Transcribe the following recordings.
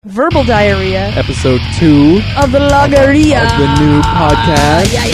Verbal diarrhea. Episode 2 of the Logorrhea. Of the new podcast. Yeah.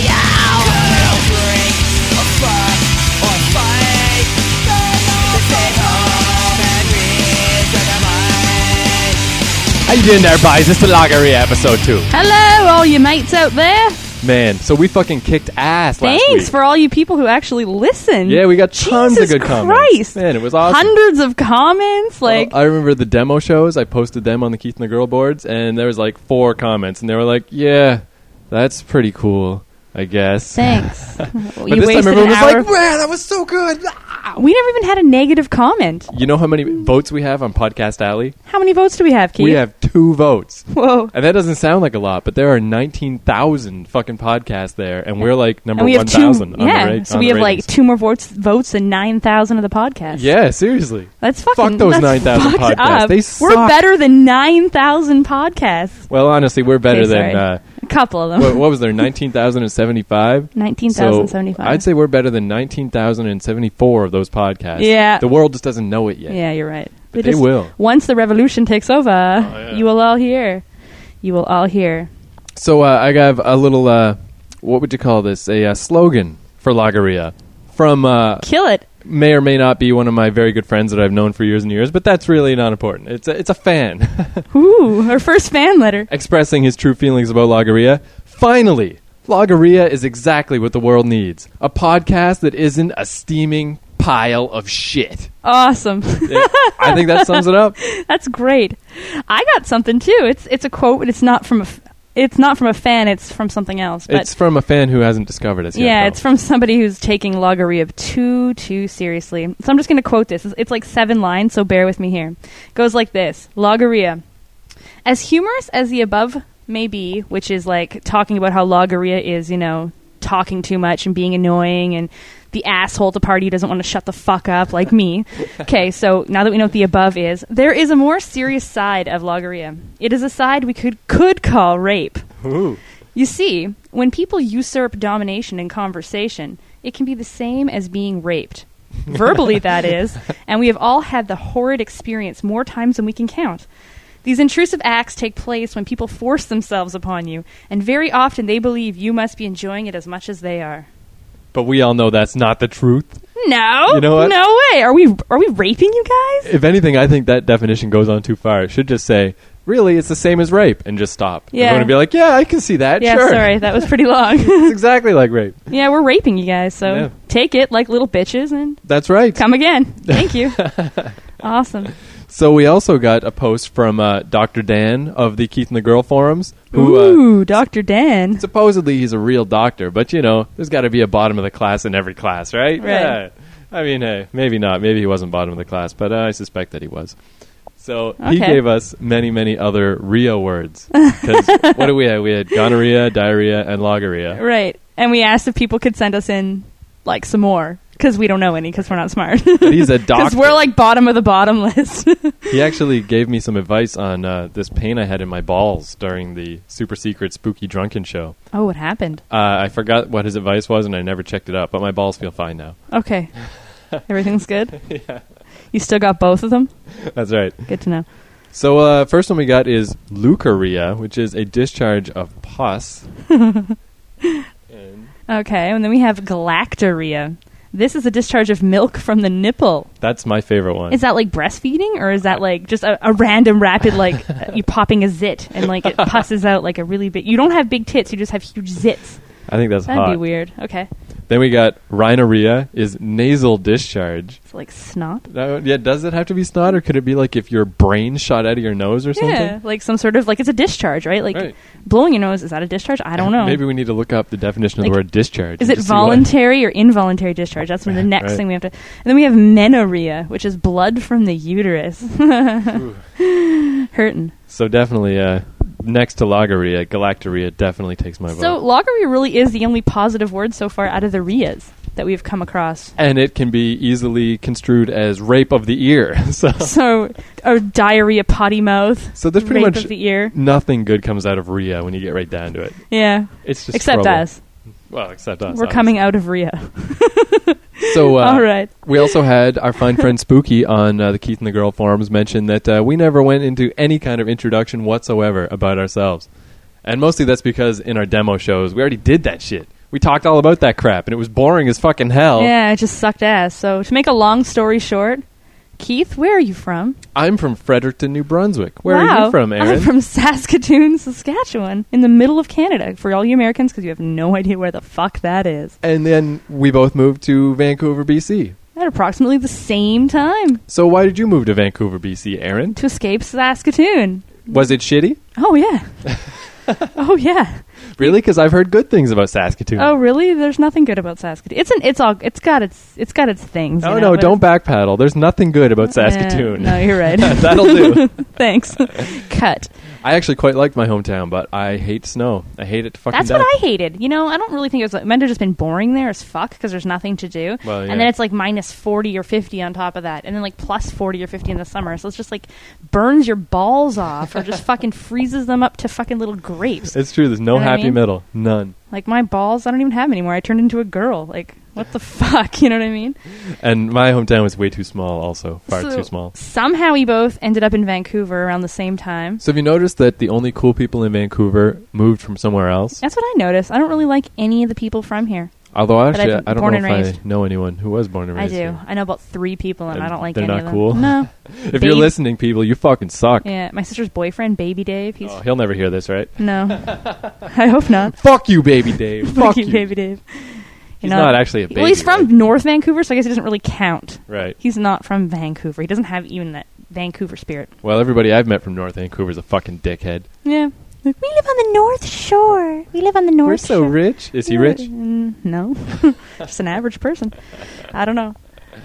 How you doing there, boys? It's the Logorrhea episode 2. Hello, all you mates out there. Man, so we fucking kicked ass last week. Thanks for all you people who actually listen. Yeah, we got tons of good comments. Man, it was awesome. Hundreds of comments. I remember the demo shows. I posted them on the Keith and the Girl boards, and there was like 4 comments, and they were like, yeah, that's pretty cool, I guess. Thanks. But this time everyone was like, wow, that was so good. We never even had a negative comment. You know how many votes we have on Podcast Alley? How many votes do we have, Keith? We have 2 votes. Whoa. And that doesn't sound like a lot, but there are 19,000 fucking podcasts there, and we're like number 1,000 on the ratings. So we have like 2 more votes than 9,000 of the podcasts. Yeah, seriously. That's fucking... Fuck those 9,000 podcasts. Up. They suck. We're better than 9,000 podcasts. Well, honestly, we're better than... a couple of them. What was there, 19,075? 19,075. So I'd say we're better than 19,074 of those podcasts. Yeah. The world just doesn't know it yet. Yeah, you're right. But they will. Once the revolution takes over, you will all hear. You will all hear. So I have a little, what would you call this? A slogan for Logorrhea from... Kill it. May or may not be one of my very good friends that I've known for years and years, but that's really not important. It's a fan. Ooh, our first fan letter. Expressing his true feelings about Logorrhea. Finally, Logorrhea is exactly what the world needs. A podcast that isn't a steaming pile of shit. Awesome. Yeah, I think that sums it up. That's great. I got something too. It's a quote, but it's not from a fan. It's from something else. But it's from a fan who hasn't discovered us yet. Yeah, though. it's from somebody who's taking Logorrhea too seriously. So I'm just going to quote this. It's like 7 lines, so bear with me here. It goes like this. Logorrhea. As humorous as the above may be, which is like talking about how Logorrhea is, talking too much and being annoying and the asshole at the party who doesn't want to shut the fuck up like me. Okay, so now that we know what the above is, there is a more serious side of Logorrhea. It is a side we could call rape. Ooh. You see, when people usurp domination in conversation, it can be the same as being raped. Verbally, that is. And we have all had the horrid experience more times than we can count. These intrusive acts take place when people force themselves upon you, and very often they believe you must be enjoying it as much as they are. But we all know that's not the truth. No. You know what? No way. Are we raping you guys? If anything, I think that definition goes on too far. It should just say, really, it's the same as rape, and just stop. Yeah. Everyone would be like, yeah, I can see that, yeah, sure. Sorry, that was pretty long. It's exactly like rape. Yeah, we're raping you guys, so take it like little bitches and... That's right. Come again. Thank you. Awesome. So we also got a post from Dr. Dan of the Keith and the Girl forums. Ooh, Dr. Dan. Supposedly he's a real doctor, but there's got to be a bottom of the class in every class, right? Right. Yeah. I mean, hey, maybe not. Maybe he wasn't bottom of the class, but I suspect that he was. So he gave us many, many other Rhea words. Because what do we have? We had gonorrhea, diarrhea, and Logorrhea. Right. And we asked if people could send us in, like, some more. Because we don't know any, because we're not smart. But he's a doctor. Because we're, like, bottom of the bottom list. He actually gave me some advice on this pain I had in my balls during the super secret spooky drunken show. Oh, what happened? I forgot what his advice was, and I never checked it up. But my balls feel fine now. Okay. Everything's good? Yeah. You still got both of them? That's right. Good to know. So first one we got is leukorrhea, which is a discharge of pus. Okay, and then we have galactorrhea. This is a discharge of milk from the nipple. That's my favorite one. Is that like breastfeeding, or is that like just a random rapid, like you popping a zit and like it pusses out like a really big... You don't have big tits, you just have huge zits. I think that's That'd hot. be weird. Okay. Then we got rhinorrhea, is nasal discharge. It's like snot? Yeah, does it have to be snot, or could it be like if your brain shot out of your nose or something? Yeah, like some sort of, like it's a discharge, right? Like blowing your nose, is that a discharge? I don't know. Maybe we need to look up the definition of the word discharge. Is it voluntary or involuntary discharge? That's the next thing we have to... And then we have menorrhea, which is blood from the uterus. Hurting. So definitely... next to Logorrhea, galactorrhea definitely takes my vote. So Logorrhea really is the only positive word so far out of the rheas that we've come across. And it can be easily construed as rape of the ear. So or diarrhea, potty mouth. So there's pretty rape much of the ear. Nothing good comes out of Rhea when you get right down to it. Yeah. It's just except trouble. us. Well, except us. We're coming out of Rhea. So, all right. We also had our fine friend Spooky on the Keith and the Girl forums mention that we never went into any kind of introduction whatsoever about ourselves. And mostly that's because in our demo shows, we already did that shit. We talked all about that crap, and it was boring as fucking hell. Yeah, it just sucked ass. So to make a long story short, Keith, where are you from? I'm from Fredericton, New Brunswick. Where are you from, Aaron? I'm from Saskatoon, Saskatchewan, in the middle of Canada. For all you Americans, because you have no idea where the fuck that is. And then we both moved to Vancouver, BC. At approximately the same time. So why did you move to Vancouver, BC, Aaron? To escape Saskatoon. Was it shitty? Oh, yeah. Oh, yeah. Really? Because I've heard good things about Saskatoon. Oh, really? There's nothing good about Saskatoon. It's got its things. Oh, no, don't backpedal. There's nothing good about Saskatoon. No, you're right. That'll do. Thanks. Cut. I actually quite liked my hometown, but I hate snow. I hate it to fucking death. That's what I hated. I don't really think it meant to have just been boring there as fuck because there's nothing to do. Well, yeah. And then it's like minus 40 or 50 on top of that. And then like plus 40 or 50 in the summer. So it's just like burns your balls off or just fucking freezes them up to fucking little grapes. It's true. There's no happy middle. None. Like my balls, I don't even have them anymore. I turned into a girl. Like, what the fuck? You know what I mean? And my hometown was way too small also. Far too small. Somehow we both ended up in Vancouver around the same time. So have you noticed that the only cool people in Vancouver moved from somewhere else? That's what I noticed. I don't really like any of the people from here. Although actually, I don't know if I know anyone who was born and raised here. I do. I know about 3 people, and I don't like any of them. They're not cool? No. If you're listening, people, you fucking suck. Yeah, my sister's boyfriend, Baby Dave. He'll never hear this, right? No. I hope not. Fuck you, Baby Dave. Fuck you, Baby Dave. He's not actually a baby. Well, he's from right? North Vancouver, so I guess he doesn't really count. Right. He's not from Vancouver. He doesn't have even that Vancouver spirit. Well, everybody I've met from North Vancouver is a fucking dickhead. Yeah. We live on the North Shore. We're so rich. Is he rich? No. Just an average person. I don't know.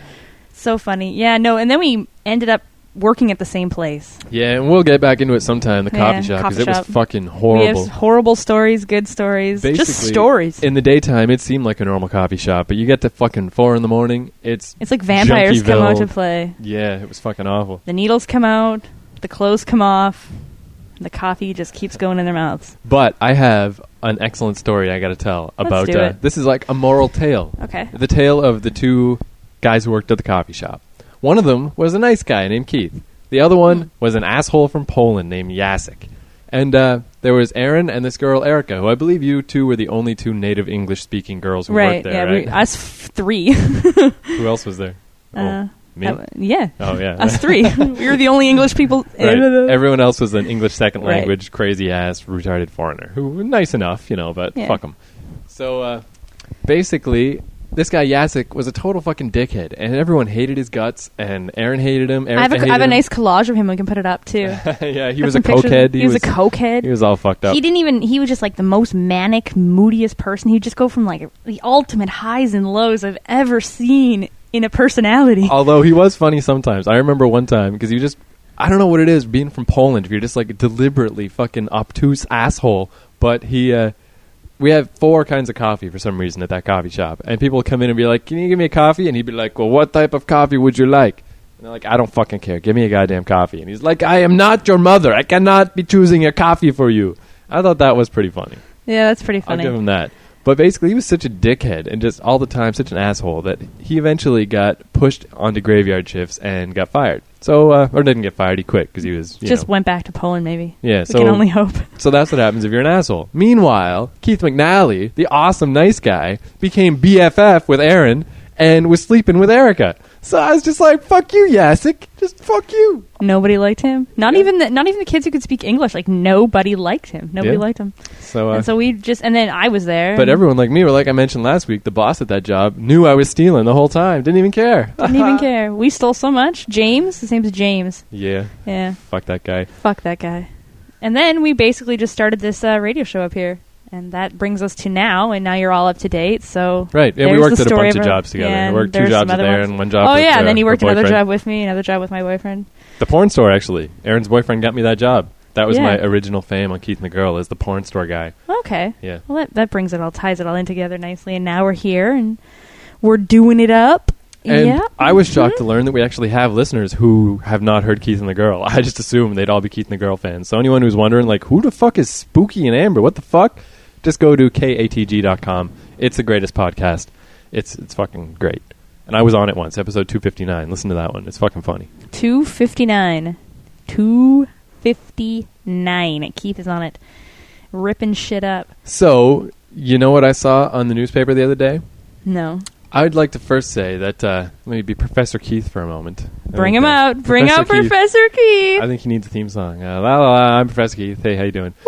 So funny. Yeah, no, and then we ended up working at the same place. Yeah, and we'll get back into it sometime, the coffee shop, because it was fucking horrible. We have horrible stories, good stories, basically, just stories. In the daytime, it seemed like a normal coffee shop, but you get to fucking 4 in the morning, it's like vampires come out to play. Yeah, it was fucking awful. The needles come out, the clothes come off, the coffee just keeps going in their mouths. But I have an excellent story I got to tell about. Let's do it. This is like a moral tale. Okay. The tale of the 2 guys who worked at the coffee shop. One of them was a nice guy named Keith. The other one was an asshole from Poland named Jacek. And there was Aaron and this girl Erica, who I believe you 2 were the only 2 native English-speaking girls who worked there, right? Us 3. Who else was there? Me? Yeah. Oh, yeah. Us 3. We were the only English people. Right. Everyone else was an English second language, crazy-ass, retarded foreigner who were nice enough, but fuck them. So, basically, this guy Jacek was a total fucking dickhead, and everyone hated his guts, and Aaron hated him. I have a nice collage of him. We can put it up, too. Yeah, he was a cokehead. He was a cokehead. He was all fucked up. He was just like the most manic, moodiest person. He'd just go from like the ultimate highs and lows I've ever seen in a personality. Although he was funny sometimes. I remember one time, because you just, I don't know what it is, being from Poland, if you're just like deliberately fucking obtuse asshole, but we have 4 kinds of coffee for some reason at that coffee shop. And people come in and be like, can you give me a coffee? And he'd be like, well, what type of coffee would you like? And they're like, I don't fucking care. Give me a goddamn coffee. And he's like, I am not your mother. I cannot be choosing a coffee for you. I thought that was pretty funny. Yeah, that's pretty funny. I'll give him that. But basically, he was such a dickhead and just all the time such an asshole that he eventually got pushed onto graveyard shifts and got fired. So, or didn't get fired, he quit because he was, went back to Poland, maybe. Yeah, we can only hope. So that's what happens if you're an asshole. Meanwhile, Keith McNally, the awesome nice guy, became BFF with Aaron and was sleeping with Erica. So I was just like, fuck you, Jacek. Just fuck you. Nobody liked him. Not even the kids who could speak English. Like, nobody liked him. Nobody liked him. So, and then I was there. But everyone like me, or like I mentioned last week, the boss at that job knew I was stealing the whole time. Didn't even care. Didn't even care. We stole so much. James, his name's James. Yeah. Yeah. Fuck that guy. Fuck that guy. And then we basically just started this radio show up here. And that brings us to now, and now you're all up to date. So right, yeah, we worked at a bunch of jobs together. Yeah, we worked 2 jobs there and 1 job. Oh yeah, and then he worked another job with me, another job with my boyfriend. The porn store, actually. Aaron's boyfriend got me that job. That was my original fame on Keith and the Girl, as the porn store guy. Okay. Yeah. Well, that brings it all, ties it all in together nicely, and now we're here and we're doing it up. And I was shocked to learn that we actually have listeners who have not heard Keith and the Girl. I just assumed they'd all be Keith and the Girl fans. So anyone who's wondering, like, who the fuck is Spooky and Amber? What the fuck? Just go to katg.com. It's the greatest podcast. It's fucking great. And I was on it once, episode 259. Listen to that one. It's fucking funny. 259. 259. Keith is on it. Ripping shit up. So, you know what I saw on the newspaper the other day? No. I'd like to first say that, let me be Professor Keith for a moment. Bring him out. Bring out Professor Keith. I think he needs a theme song. La, la, la, I'm Professor Keith. Hey, how you doing?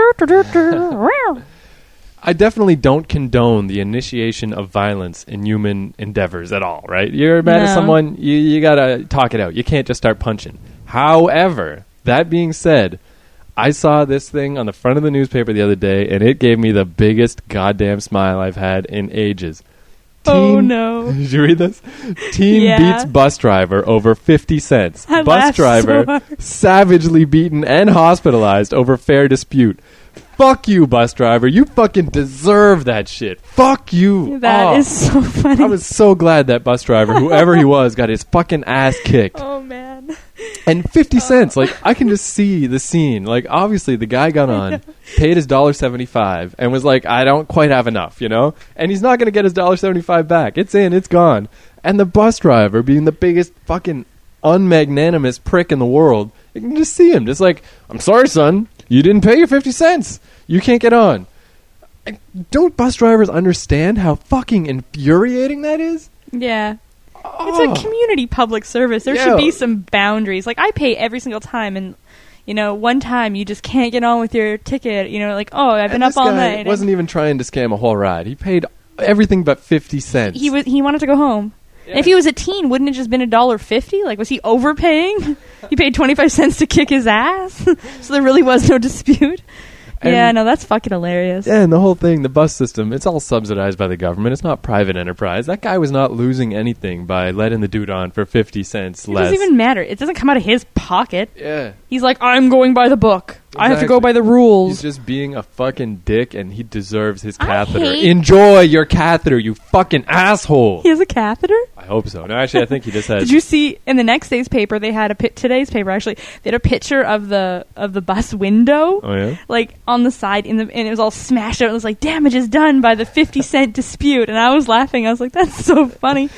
I definitely don't condone the initiation of violence in human endeavors at all, right? You're mad at someone, you gotta talk it out. You can't just start punching. However, that being said, I saw this thing on the front of the newspaper the other day, and it gave me the biggest goddamn smile I've had in ages. Oh, no. Did you read this? Teen beats bus driver over 50 cents. Bus driver savagely beaten and hospitalized over fare dispute. Fuck you, bus driver. You fucking deserve that shit. Fuck you. That is so funny. I was so glad that bus driver, whoever he was, got his fucking ass kicked. Oh, man. And 50 cents. Like, I can just see the scene. Like, obviously, the guy got on, paid his $1.75, and was like, I don't quite have enough, you know? And he's not going to get his $1.75 back. It's in, it's gone. And the bus driver, being the biggest fucking unmagnanimous prick in the world, you can just see him. Just like, I'm sorry, son. You didn't pay your 50 cents. You can't get on. Don't bus drivers understand how fucking infuriating that is? Yeah. It's a community public service. There should be some boundaries. Like, I pay every single time, and, you know, one time you just can't get on with your ticket. You know, like, oh, I've been up all night. He wasn't even trying to scam a whole ride. He paid everything but 50 cents. He wanted to go home. Yeah. If he was a teen, wouldn't it just been $1.50? Like, was he overpaying? He paid 25 cents to kick his ass, so there really was no dispute. Yeah, no, that's fucking hilarious. Yeah, and the whole thing, the bus system, it's all subsidized by the government. It's not private enterprise. That guy was not losing anything by letting the dude on for 50 cents less. It doesn't even matter. It doesn't come out of his pocket. Yeah. He's like, I'm going by the book. Exactly. I have to go by the rules. He's just being a fucking dick, and he deserves his catheter. Enjoy your catheter, you fucking asshole. He has a catheter? I hope so. No, actually, I think he just has. Did you see in the next day's paper? They had today's paper actually. They had a picture of the bus window. Oh yeah. Like on the side and it was all smashed out. It was like damage is done by the 50-cent dispute, and I was laughing. I was like, that's so funny.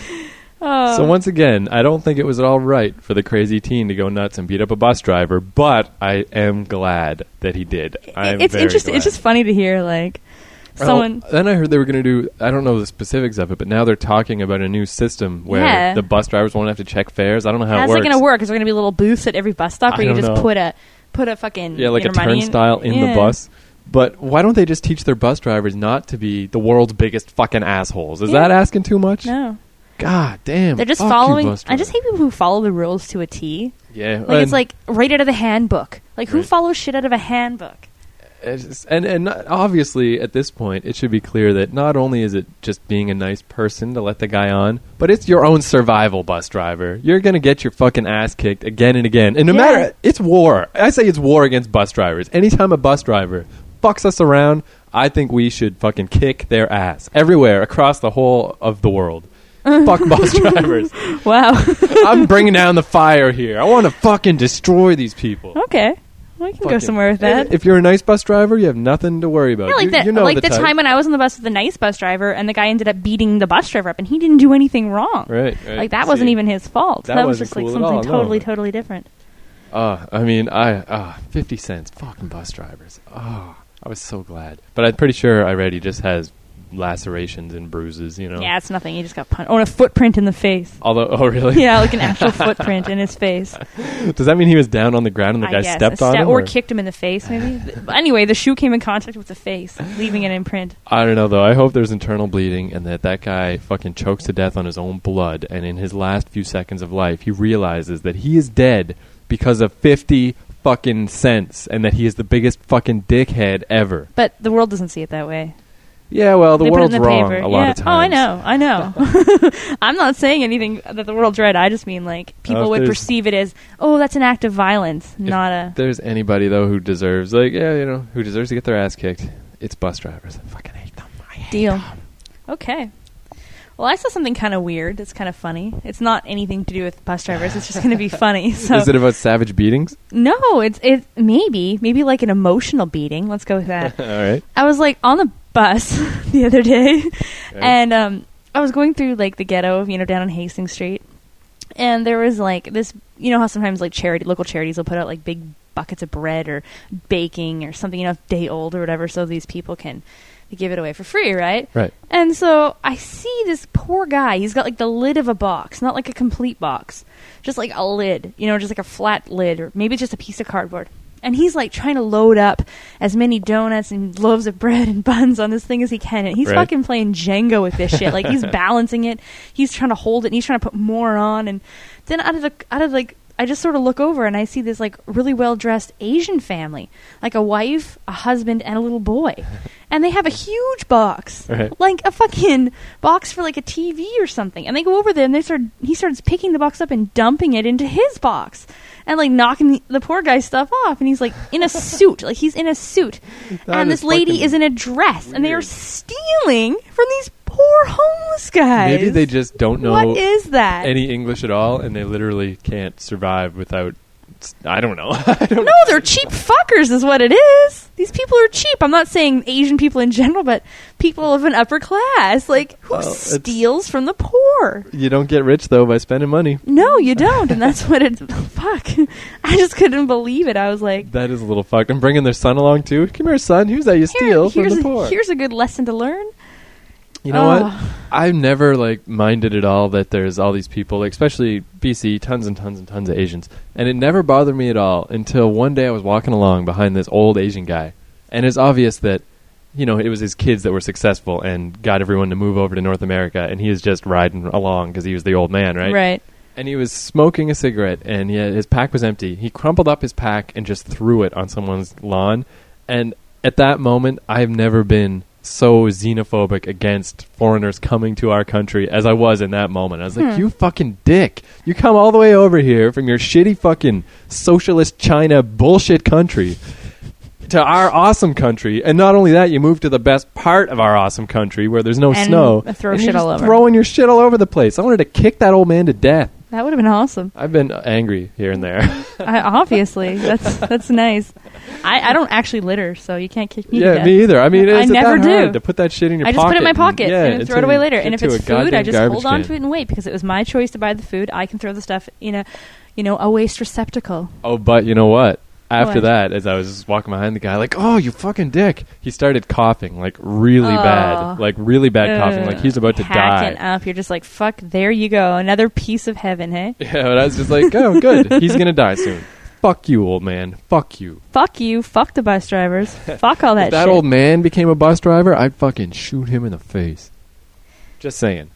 So once again, I don't think it was at all right for the crazy teen to go nuts and beat up a bus driver, but I am glad that he did. It's interesting. It's just funny to hear like someone. Then I heard they were going to do. I don't know the specifics of it, but now they're talking about a new system where the bus drivers won't have to check fares. I don't know how it works. How's it going to work? Is there going to be little booths at every bus stop where you just put a fucking like a turnstile in the bus? But why don't they just teach their bus drivers not to be the world's biggest fucking assholes? Is that asking too much? No. God damn. They're just following. I just hate people who follow the rules to a T. Yeah. Like it's like right out of the handbook. Like who follows shit out of a handbook? And obviously at this point it should be clear that not only is it just being a nice person to let the guy on, but it's your own survival, bus driver. You're going to get your fucking ass kicked again and again. And no matter, it's war. I say it's war against bus drivers. Anytime a bus driver fucks us around, I think we should fucking kick their ass everywhere across the whole of the world. Fuck bus drivers. Wow. I'm bringing down the fire here. I want to fucking destroy these people. Okay. We can go somewhere with that. If you're a nice bus driver, you have nothing to worry about. Yeah, like you know like the time when I was on the bus with a nice bus driver and the guy ended up beating the bus driver up and he didn't do anything wrong. Right. Like that wasn't even his fault. That was just cool like something totally different. I mean, 50 cents. Fucking bus drivers. I was so glad. But I'm pretty sure I read he just has lacerations and bruises, you know. Yeah, it's nothing. He just got punched. Or a footprint in the face. Oh, really? Yeah, like an actual footprint in his face. Does that mean he was down on the ground and the guy stepped on him? Or kicked him in the face, maybe? But anyway, the shoe came in contact with the face, leaving an imprint. I don't know, though. I hope there's internal bleeding and that guy fucking chokes to death on his own blood, and in his last few seconds of life, he realizes that he is dead because of 50 fucking cents and that he is the biggest fucking dickhead ever. But the world doesn't see it that way. Yeah, well, the world's wrong a lot of times. Oh, I know. I'm not saying anything that the world's right. I just mean, like, people would perceive it as, that's an act of violence, not a... If there's anybody, though, who deserves, who deserves to get their ass kicked, it's bus drivers. I fucking hate them. I hate them. Okay. Well, I saw something kind of weird. It's kind of funny. It's not anything to do with bus drivers. It's just going to be funny. So. Is it about savage beatings? No, it's maybe like an emotional beating. Let's go with that. All right. I was like on the bus the other day, and I was going through like the ghetto, down on Hastings Street, and there was like this. You know how sometimes like local charities will put out like big buckets of bread or baking or something, day old or whatever, so these people can give it away for free, right? Right. And so I see this poor guy. He's got like the lid of a box, not like a complete box, just like a lid, just like a flat lid, or maybe just a piece of cardboard. And he's like trying to load up as many donuts and loaves of bread and buns on this thing as he can. And he's fucking playing Jenga with this shit. Like he's balancing it. He's trying to hold it and he's trying to put more on. And then out of I just sort of look over and I see this like really well-dressed Asian family, like a wife, a husband, and a little boy. And they have a huge box, like a fucking box for like a TV or something. And they go over there and he starts picking the box up and dumping it into his box. And like knocking the poor guy's stuff off, and he's like in a suit, like he's in a suit, and this lady is in a dress, weird. And they are stealing from these poor homeless guys. Maybe they just don't know what is that any English at all, and they literally can't survive without. I don't know. No, they're cheap fuckers is what it is. These people are cheap. I'm not saying Asian people in general, but people of an upper class. Like, who steals from the poor? You don't get rich, though, by spending money. No, you don't. And that's what it's... Fuck. I just couldn't believe it. I was like... That is a little fucked. And bringing their son along, too. Come here, son. Here's how you steal from the poor. Here's a good lesson to learn. You know what? I've never minded at all that there's all these people, especially BC, tons and tons and tons of Asians, and it never bothered me at all until one day I was walking along behind this old Asian guy, and it's obvious that it was his kids that were successful and got everyone to move over to North America, and he was just riding along because he was the old man, right? Right. And he was smoking a cigarette, and his pack was empty. He crumpled up his pack and just threw it on someone's lawn, and at that moment, I've never been so xenophobic against foreigners coming to our country as I was in that moment. I was like, you fucking dick. You come all the way over here from your shitty fucking socialist China bullshit country to our awesome country. And not only that, you move to the best part of our awesome country where there's no snow. Throw shit all over. Throwing your shit all over the place. I wanted to kick that old man to death. That would have been awesome. I've been angry here and there. Obviously. That's nice. I don't actually litter, so you can't kick me to death. Me either. I mean, I never do. To put that shit in your pocket. I just put it in my pocket and throw it away later. And if it's food, I just hold on to it and wait, because it was my choice to buy the food. I can throw the stuff in a waste receptacle. Oh, but you know what? After that, as I was just walking behind the guy, like, oh, you fucking dick. He started coughing, really bad. Really bad coughing, like he's about to die. Up. You're just like, fuck, there you go. Another piece of heaven, hey? Yeah, but I was just like, oh, good. He's going to die soon. Fuck you, old man. Fuck you. Fuck you. Fuck the bus drivers. Fuck all that shit. If that old man became a bus driver, I'd fucking shoot him in the face. Just saying.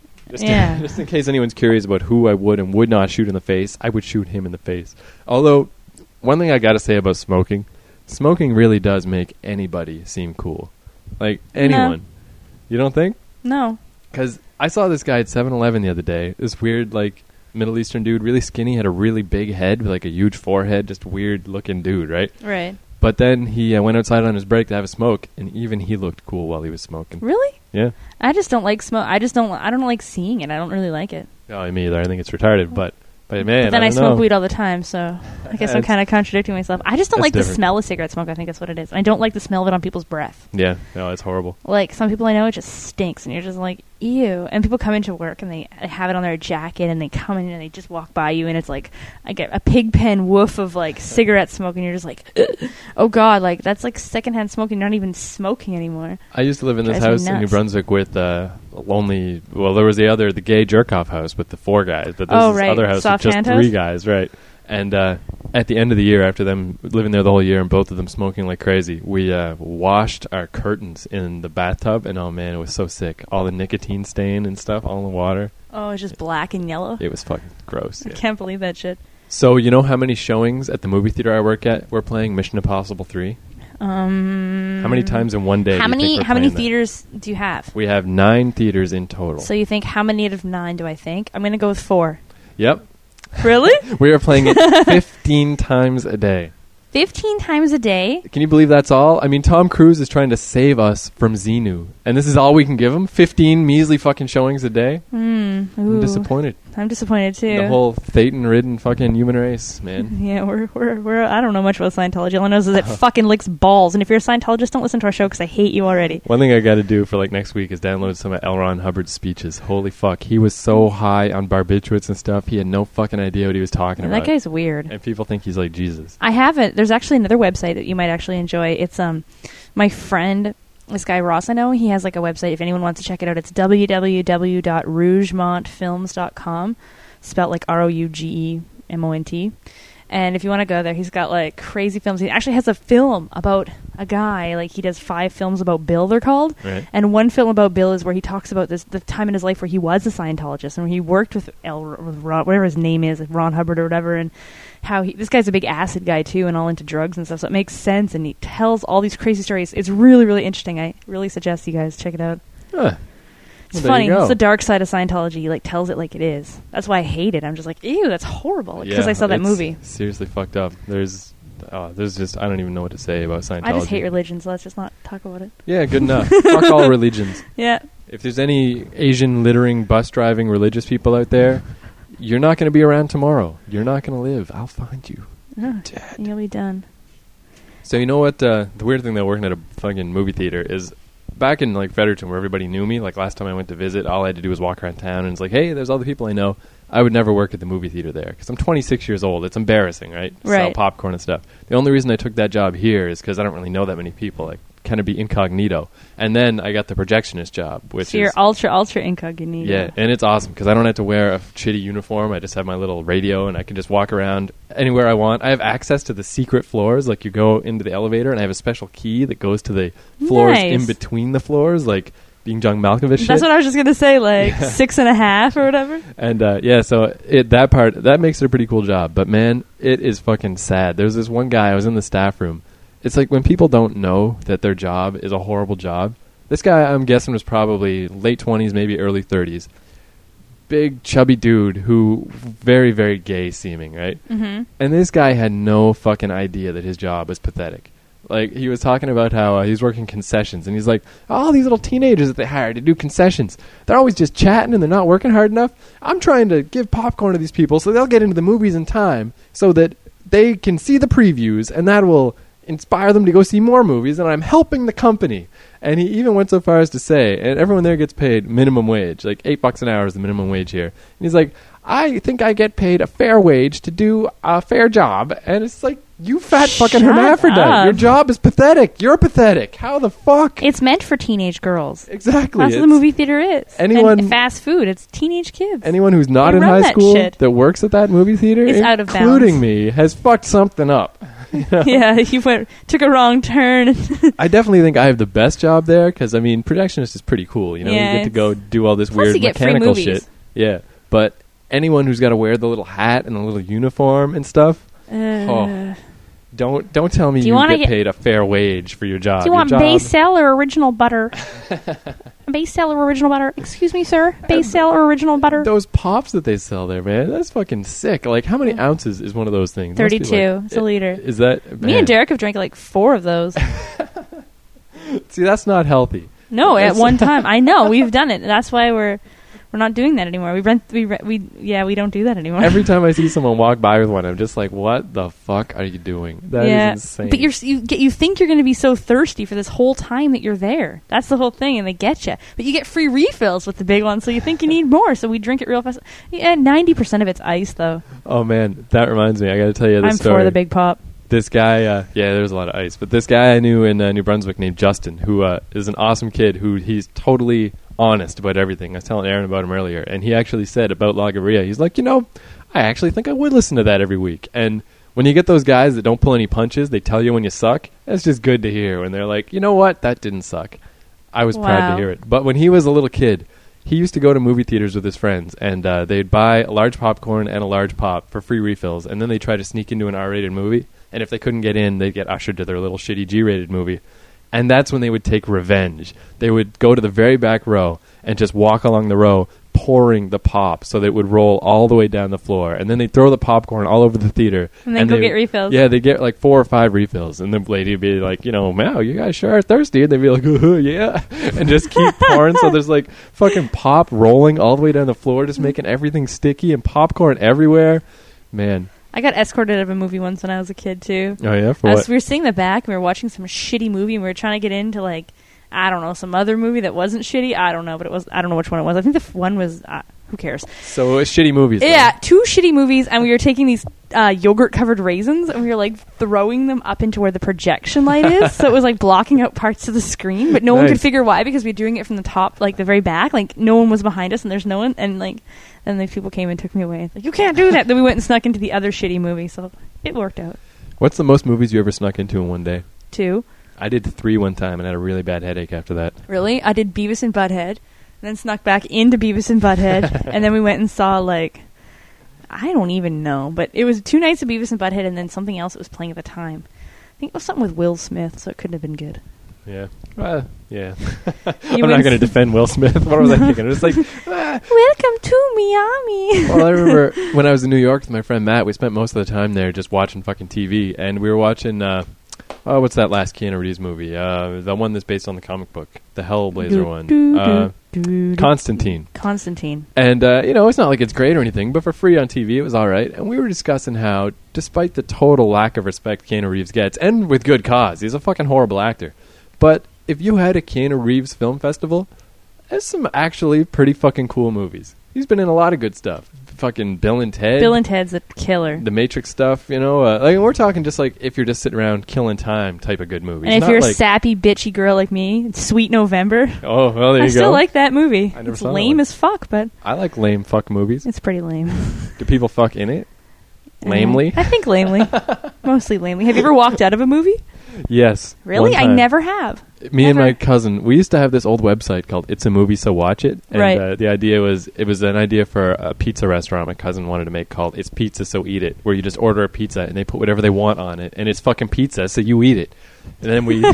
Just in case anyone's curious about who I would and would not shoot in the face, I would shoot him in the face. Although, one thing I gotta say about smoking really does make anybody seem cool. Like, anyone. No. You don't think? No. Because I saw this guy at 7-Eleven the other day. This weird, Middle Eastern dude, really skinny, had a really big head with a huge forehead, just weird looking dude, right? Right. But then he went outside on his break to have a smoke, and even he looked cool while he was smoking. Really? Yeah. I just don't like smoke. I don't like seeing it. I don't really like it. Oh, me either. I think it's retarded, but man, but then I smoke weed all the time, so I guess I'm kind of contradicting myself. I just don't like the smell of cigarette smoke. I think that's what it is. I don't like the smell of it on people's breath. Yeah, no, it's horrible. Like, some people I know, it just stinks, and you're just like, ew. And people come into work, and they have it on their jacket, and they come in, and they just walk by you, and it's like, I get a pig pen woof of, cigarette smoke, and you're just like, ugh. Oh, God, that's secondhand smoking. You're not even smoking anymore. I used to live in this house in New Brunswick with there was the gay jerk-off house with the 4 guys, but there's this other house with just 3 guys, right? And at the end of the year, after them living there the whole year and both of them smoking like crazy, we washed our curtains in the bathtub, and oh man, it was so sick. All the nicotine stain and stuff all in the water. Oh, it's just black and yellow? It was fucking gross. I can't believe that shit. So, you know how many showings at the movie theater I work at we're playing Mission Impossible 3? How many times in one day How many theaters do you have? We have 9 theaters in total. So you think, how many out of 9 do I think? I'm going to go with 4. Yep. Really? We are playing it 15 times a day. 15 times a day? Can you believe that's all? I mean, Tom Cruise is trying to save us from Xenu, and this is all we can give him? 15 measly fucking showings a day? I'm disappointed. I'm disappointed too. The whole Thetan-ridden fucking human race, man. Yeah, we're I don't know much about Scientology. All I know is that it fucking licks balls. And if you're a Scientologist, don't listen to our show because I hate you already. One thing I got to do for like next week is download some of L. Ron Hubbard's speeches. Holy fuck, he was so high on barbiturates and stuff. He had no fucking idea what he was talking about. That guy's weird. And people think he's like Jesus. I haven't. There's actually another website that you might actually enjoy. It's my friend. This guy Ross, I know, he has like a website. If anyone wants to check it out, it's www.rougemont.films.com, spelled like ROUGEMONT. And if you want to go there, he's got like crazy films. He actually has a film about a guy. Like he does 5 films about Bill, they're called. Right. And one film about Bill is where he talks about the time in his life where he was a Scientologist and where he worked with whatever his name is, Ron Hubbard or whatever, and how this guy's a big acid guy too and all into drugs and stuff, so it makes sense, and he tells all these crazy stories. It's really, really interesting. I really suggest you guys check it out. Huh. It's funny. It's the dark side of Scientology. He like tells it like it is. That's why I hate it. I'm just like, ew, that's horrible. Because I saw that movie. Seriously fucked up. There's just, I don't even know what to say about Scientology. I just hate religion, so let's just not talk about it. Yeah, good enough. Fuck all religions. Yeah. If there's any Asian littering, bus driving religious people out there, you're not going to be around tomorrow. You're not going to live. I'll find you. Dead. You'll be done. So you know what? The weird thing about working at a fucking movie theater is back in like Fredericton where everybody knew me, like last time I went to visit, all I had to do was walk around town and it's like, hey, there's all the people I know. I would never work at the movie theater there because I'm 26 years old. It's embarrassing, right? Sell popcorn and stuff. The only reason I took that job here is because I don't really know that many people. Like, kind of be incognito. And then I got the projectionist job, which so you're ultra incognito. Yeah, and it's awesome because I don't have to wear a shitty uniform. I just have my little radio and I can just walk around anywhere I want. I have access to the secret floors. Like, you go into the elevator and I have a special key that goes to the floors in between the floors, like being John Malkovich shit. That's what I was just going to say, like 6.5 or whatever. And so that part, that makes it a pretty cool job. But man, it is fucking sad. There's this one guy, I was in the staff room. It's like when people don't know that their job is a horrible job. This guy, I'm guessing, was probably late 20s, maybe early 30s. Big, chubby dude who very, very gay seeming, right? Mm-hmm. And this guy had no fucking idea that his job was pathetic. Like, he was talking about how he was working concessions, and he's like, oh, these little teenagers that they hired to do concessions, they're always just chatting and they're not working hard enough. I'm trying to give popcorn to these people so they'll get into the movies in time so that they can see the previews, and that will inspire them to go see more movies, and I'm helping the company. And he even went so far as to say, and everyone there gets paid minimum wage, like $8 an hour is the minimum wage here. And he's like, I think I get paid a fair wage to do a fair job. And it's like, you fat fucking hermaphrodite. Up. Your job is pathetic. You're pathetic. How the fuck? It's meant for teenage girls. Exactly. That's what the movie theater is. Anyone, and fast food. It's teenage kids. Anyone who's not in high school that works at that movie theater, out of bounds, including me, has fucked something up. You know? Yeah, you took a wrong turn. I definitely think I have the best job there because, I mean, projectionist is pretty cool. You know, you get to go do all this weird mechanical shit. Yeah, but anyone who's got to wear the little hat and the little uniform and stuff, don't tell me you get paid a fair wage for your job. Do you want base sale or original butter? Base sale or original butter? Excuse me, sir. Base sale or original butter? Those pops that they sell there, man, that's fucking sick. Like, how many ounces is one of those things? 32. It's a liter. Is that... Man. Me and Derek have drank like 4 of those. See, that's not healthy. No, at one time. I know. We've done it. That's why we're not doing that anymore. We don't do that anymore. Every time I see someone walk by with one, I'm just like, what the fuck are you doing? That is insane. But you think you're going to be so thirsty for this whole time that you're there. That's the whole thing, and they get you. But you get free refills with the big one, so you think you need more, so we drink it real fast. Yeah, 90% of it's ice, though. Oh, man. That reminds me. I got to tell you this story. I'm for the big pop. This guy, there's a lot of ice. But this guy I knew in New Brunswick named Justin, who is an awesome kid, who he's totally honest about everything. I was telling Aaron about him earlier, and he actually said about Logorrhea, he's like, I actually think I would listen to that every week. And when you get those guys that don't pull any punches, they tell you when you suck, that's just good to hear. When they're like, you know what, that didn't suck. I was proud to hear it. But when he was a little kid, he used to go to movie theaters with his friends, and they'd buy a large popcorn and a large pop for free refills, and then they'd try to sneak into an R-rated movie, and if they couldn't get in, they'd get ushered to their little shitty G-rated movie. And that's when they would take revenge. They would go to the very back row and just walk along the row, pouring the pop so that it would roll all the way down the floor, and then they'd throw the popcorn all over the theater. And then go get refills. Yeah, they get like 4 or 5 refills, and the lady would be like, wow, you guys sure are thirsty. And they'd be like, yeah, and just keep pouring. So there's like fucking pop rolling all the way down the floor, just making everything sticky and popcorn everywhere. Man. I got escorted out of a movie once when I was a kid, too. Oh, yeah? For what? We were sitting in the back, and we were watching some shitty movie, and we were trying to get into, like, I don't know, some other movie that wasn't shitty. I don't know, but I don't know which one it was. I think the one was, who cares? So it's shitty movies. Yeah, 2 shitty movies, and we were taking these yogurt-covered raisins, and we were, like, throwing them up into where the projection light is, so it was, like, blocking out parts of the screen, but no one could figure why, because we were doing it from the top, like, the very back. Like, no one was behind us, and there's no one, and, like... Then these people came and took me away. Like, you can't do that. Then we went and snuck into the other shitty movie, so it worked out. What's the most movies you ever snuck into in one day? 2. I did 3 one time and had a really bad headache after that. Really? I did Beavis and Butthead, and then snuck back into Beavis and Butthead, and then we went and saw, like, I don't even know, but it was 2 nights of Beavis and Butthead and then something else that was playing at the time. I think it was something with Will Smith, so it couldn't have been good. Yeah. Yeah. I'm not going to defend Will Smith. What was I thinking? I was like, welcome to Miami. Well, I remember when I was in New York with my friend Matt, we spent most of the time there just watching fucking TV, and we were watching, what's that last Keanu Reeves movie? The one that's based on the comic book. The Hellblazer one. Constantine. And, it's not like it's great or anything, but for free on TV, it was all right. And we were discussing how, despite the total lack of respect Keanu Reeves gets, and with good cause, he's a fucking horrible actor. But if you had a Keanu Reeves film festival, there's some actually pretty fucking cool movies. He's been in a lot of good stuff. Fucking Bill and Ted. Bill and Ted's a killer. The Matrix stuff, like we're talking just like if you're just sitting around killing time type of good movies. And if you're a sappy, bitchy girl like me, Sweet November. Oh, well, there you go. I still like that movie. It's lame as fuck, but... I like lame fuck movies. It's pretty lame. Do people fuck in it? Lamely? I think lamely. Mostly lamely. Have you ever walked out of a movie? Yes. Really? I never have. Me and my cousin, we used to have this old website called It's a Movie So Watch It. And right. The idea was, it was an idea for a pizza restaurant my cousin wanted to make called It's Pizza So Eat It, where you just order a pizza and they put whatever they want on it, and it's fucking pizza, so you eat it. And then we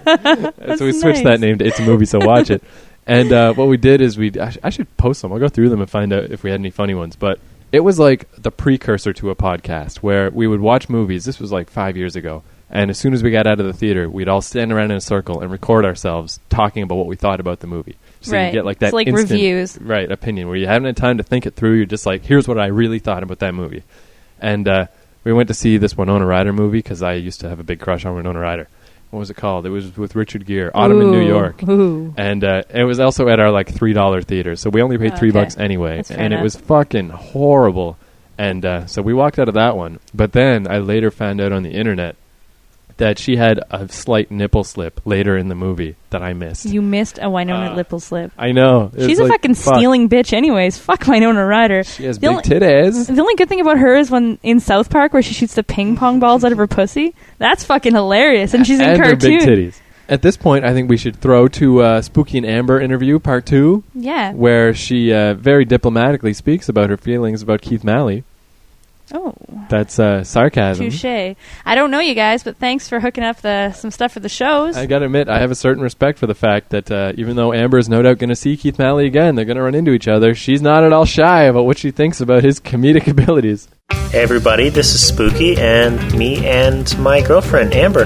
so we switched that name to It's a Movie So Watch It. And what we did is I should post them. I'll go through them and find out if we had any funny ones. But it was like the precursor to a podcast where we would watch movies. This was like 5 years ago. And as soon as we got out of the theater, we'd all stand around in a circle and record ourselves talking about what we thought about the movie. So you get like that instant, reviews. Right, opinion, where you haven't had time to think it through. You're just like, here's what I really thought about that movie. And we went to see this Winona Ryder movie because I used to have a big crush on Winona Ryder. What was it called? It was with Richard Gere, Autumn in New York. Ooh. And it was also at our like $3 theater. So we only paid $3 anyway. And it was fucking horrible. And so we walked out of that one. But then I later found out on the internet that she had a slight nipple slip later in the movie that I missed. You missed a Winona nipple slip. I know. She's a fucking stealing bitch anyways. Fuck Winona Ryder. She has big titties. The only good thing about her is when in South Park where she shoots the ping pong balls out of her pussy. That's fucking hilarious. And she's in cartoon. And her big titties. At this point, I think we should throw to Spooky and Amber interview part 2. Yeah. Where she very diplomatically speaks about her feelings about Keith Malley. Oh. That's sarcasm. Touché. I don't know you guys, but thanks for hooking up some stuff for the shows. I gotta admit, I have a certain respect for the fact that even though Amber is no doubt going to see Keith Malley again, they're going to run into each other, she's not at all shy about what she thinks about his comedic abilities. Hey everybody, this is Spooky, and me and my girlfriend, Amber.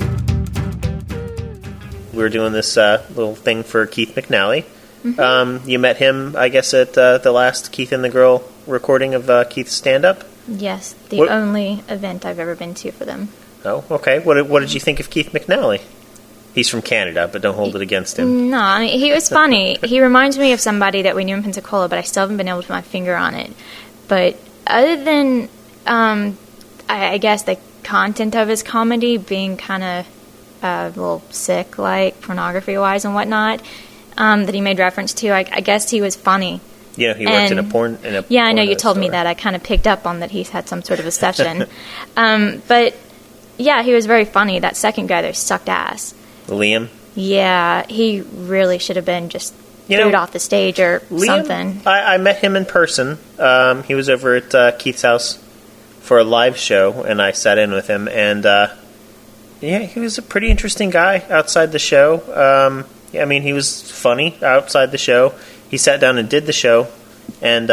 We're doing this little thing for Keith McNally. Mm-hmm. You met him, I guess, at the last Keith and the Girl recording of Keith's stand-up? Yes, the only event I've ever been to for them. Oh, okay. What did you think of Keith McNally? He's from Canada, but don't hold it against him. No, I mean, he was funny. He reminds me of somebody that we knew in Pensacola, but I still haven't been able to put my finger on it. But other than, I guess, the content of his comedy being kind of a little sick, like pornography-wise and whatnot, that he made reference to, I guess he was funny. Yeah, he worked in a porn. Yeah, I know you told me that. I kind of picked up on that. He's had some sort of a session, but yeah, he was very funny. That second guy there sucked ass. Liam. Yeah, he really should have been just thrown off the stage or Liam, something. I met him in person. He was over at Keith's house for a live show, and I sat in with him. And yeah, he was a pretty interesting guy outside the show. I mean, he was funny outside the show. He sat down and did the show and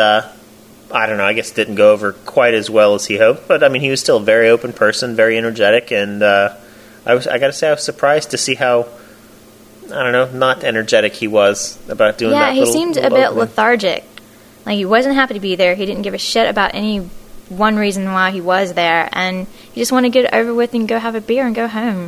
I don't know, I guess it didn't go over quite as well as he hoped, but I mean, he was still a very open person, very energetic, and I gotta say, I was surprised to see how, I don't know, not energetic he was about doing that. Yeah, he seemed a bit lethargic. Like, he wasn't happy to be there. He didn't give a shit about any one reason why he was there, and he just wanted to get it over with and go have a beer and go home.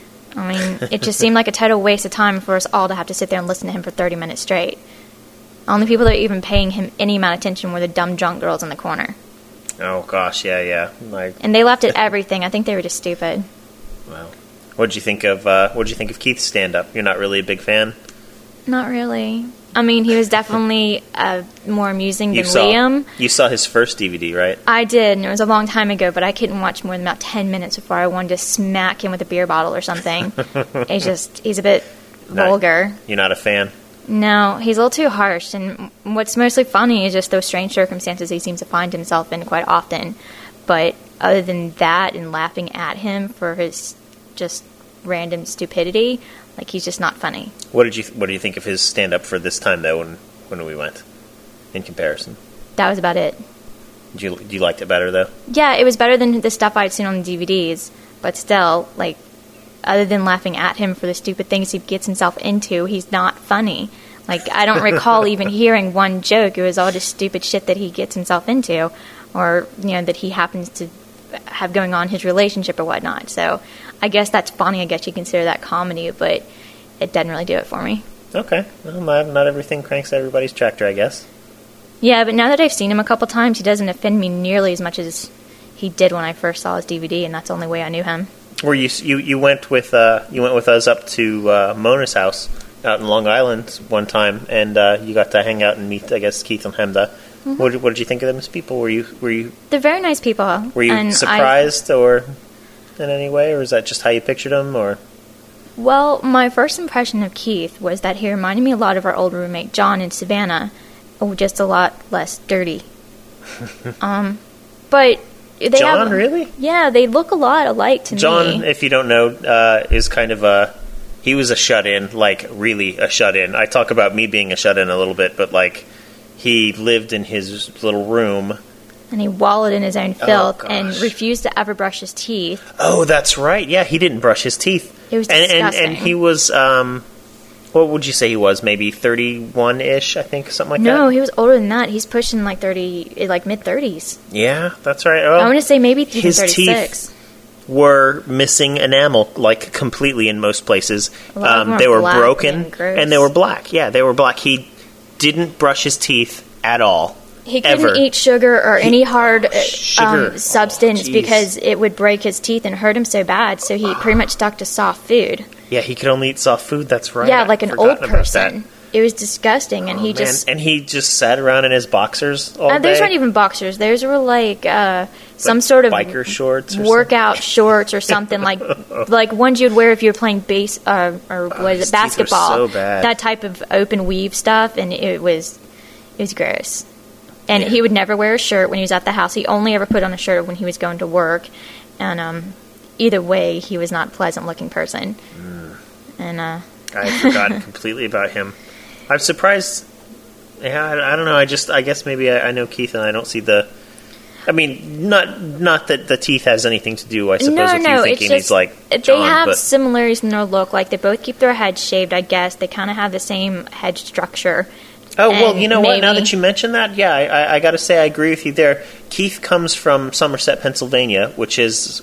I mean, it just seemed like a total waste of time for us all to have to sit there and listen to him for 30 minutes straight. Only people that were even paying him any amount of attention were the dumb drunk girls in the corner. Oh, gosh, yeah. And they laughed at everything. I think they were just stupid. Wow. What'd you think of Keith's stand-up? You're not really a big fan? Not really. I mean, he was definitely more amusing than Liam. You saw his first DVD, right? I did, and it was a long time ago, but I couldn't watch more than about 10 minutes before I wanted to smack him with a beer bottle or something. He's a bit vulgar. You're not a fan? No, he's a little too harsh, and what's mostly funny is just those strange circumstances he seems to find himself in quite often. But other than that, and laughing at him for his just random stupidity, like, he's just not funny. What do you think of his stand-up for this time, though, when we went, in comparison? That was about it. Do you liked it better, though? Yeah, it was better than the stuff I'd seen on the DVDs, but still, like, other than laughing at him for the stupid things he gets himself into, he's not funny. Like, I don't recall even hearing one joke. It was all just stupid shit that he gets himself into, or, that he happens to have going on in his relationship or whatnot. So I guess that's funny. I guess you consider that comedy, but it doesn't really do it for me. Okay. Well, not everything cranks everybody's tractor, I guess. Yeah, but now that I've seen him a couple times, he doesn't offend me nearly as much as he did when I first saw his DVD, and that's the only way I knew him. Were you went with us up to Mona's house out in Long Island one time, and you got to hang out and meet, I guess, Keith and Hemda. Mm-hmm. What did you think of them as people? Were you? They're very nice people. Were you surprised or in any way, or is that just how you pictured them? Or well, my first impression of Keith was that he reminded me a lot of our old roommate John in Savannah, just a lot less dirty. But. John, really? Yeah, they look a lot alike to me. John, if you don't know, is kind of he was a shut-in, like really a shut-in. I talk about me being a shut-in a little bit, but like he lived in his little room. And he wallowed in his own filth and refused to ever brush his teeth. Oh, that's right. Yeah, he didn't brush his teeth. It was disgusting. And he was, what would you say he was? Maybe 31-ish, I think, something like that? No, he was older than that. He's pushing like 30, like mid-30s. Yeah, that's right. Oh, I want to say maybe his 36. Teeth were missing enamel, like, completely in most places. They were broken, and they were black. Yeah, they were black. He didn't brush his teeth at all. He couldn't eat sugar or any hard substance because it would break his teeth and hurt him so bad, so he pretty much stuck to soft food. Yeah, he could only eat soft food, that's right. Yeah, like an old person. It was disgusting, and he just sat around in his boxers all day? Those weren't even boxers. Those were like some sort of biker shorts or workout shorts or something, like ones you'd wear if you were playing basketball. So bad. That type of open weave stuff, and it was gross. And he would never wear a shirt when he was at the house. He only ever put on a shirt when he was going to work. And either way, he was not a pleasant-looking person. And I had forgotten completely about him. I'm surprised. Yeah, I don't know. I guess maybe I know Keith, and I don't see the. I mean, not that the teeth has anything to do. I suppose with you thinking he's like John, they have similarities in their look. Like they both keep their heads shaved. I guess they kind of have the same head structure. Oh, well, you know what? Now that you mention that, yeah, I got to say I agree with you there. Keith comes from Somerset, Pennsylvania, which is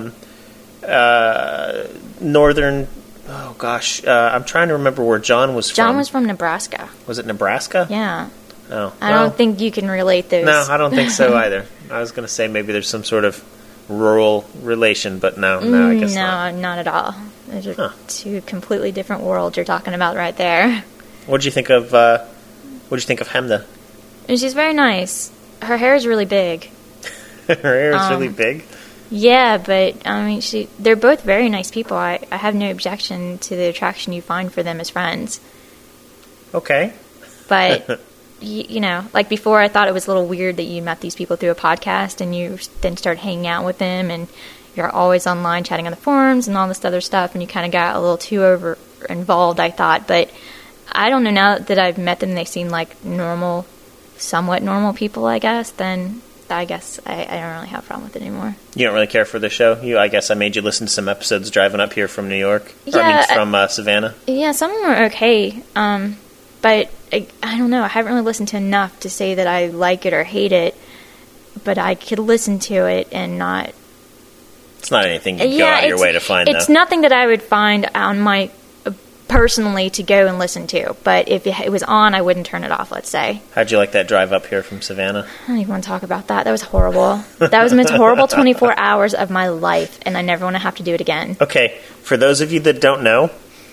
northern... Oh, gosh. I'm trying to remember where John was from. John was from Nebraska. Was it Nebraska? Yeah. Oh, I don't think you can relate those. No, I don't think so either. I was going to say maybe there's some sort of rural relation, but no, I guess not. No, not at all. Those are two completely different worlds you're talking about right there. What did you think of Hemda? She's very nice. Her hair is really big. Her hair is really big? Yeah, but I mean, they're both very nice people. I have no objection to the attraction you find for them as friends. Okay. But, like before, I thought it was a little weird that you met these people through a podcast and you then started hanging out with them and you're always online chatting on the forums and all this other stuff, and you kind of got a little too over involved, I thought. But I don't know, now that I've met them, they seem like normal, somewhat normal people, I guess, then I guess I don't really have a problem with it anymore. You don't really care for the show? I guess I made you listen to some episodes driving up here from New York. Yeah, from Savannah. Yeah, some of them are okay. But I don't know. I haven't really listened to enough to say that I like it or hate it. But I could listen to it and not... It's not anything you go out of your way to find, It's nothing that I would find on my... personally to go and listen to. But if it was on, I wouldn't turn it off, let's say. How'd you like that drive up here from Savannah? I don't even want to talk about that. That was horrible. That was the most horrible 24 hours of my life, and I never want to have to do it again. Okay, for those of you that don't know,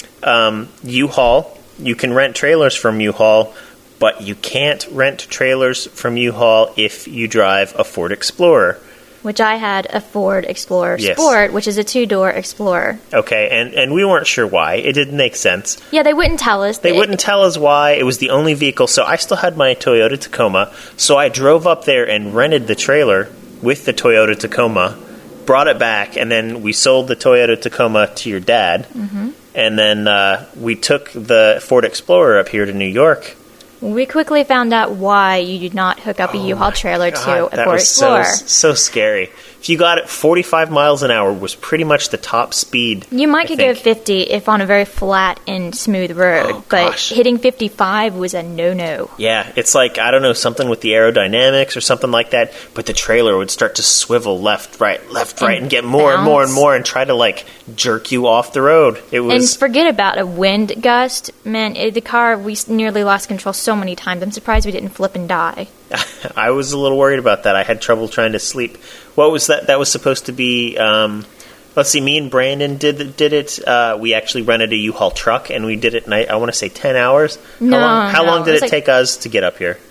U-Haul, you can rent trailers from U-Haul, but you can't rent trailers from U-Haul if you drive a Ford Explorer. Which I had a Ford Explorer Sport, which is a 2-door Explorer. Okay, and we weren't sure why. It didn't make sense. Yeah, they wouldn't tell us. They wouldn't tell us why. It was the only vehicle. So I still had my Toyota Tacoma. So I drove up there and rented the trailer with the Toyota Tacoma, brought it back, and then we sold the Toyota Tacoma to your dad. Mm-hmm. And then we took the Ford Explorer up here to New York. We quickly found out why you did not hook up a U-Haul trailer to a Ford Explorer. So scary. If you got it 45 miles an hour was pretty much the top speed. You might could go 50 if on a very flat and smooth road, but hitting 55 was a no-no. Yeah, it's like, I don't know, something with the aerodynamics or something like that, but the trailer would start to swivel left, right, and get more and more and more and try to, like, jerk you off the road. It was... And forget about a wind gust. Man, the car, we nearly lost control so many times. I'm surprised we didn't flip and die. I was a little worried about that. I had trouble trying to sleep. What was that? That was supposed to be... let's see, me and Brandon did it. We actually rented a U-Haul truck, and we did it, I want to say 10 hours. How long did it take us to get up here?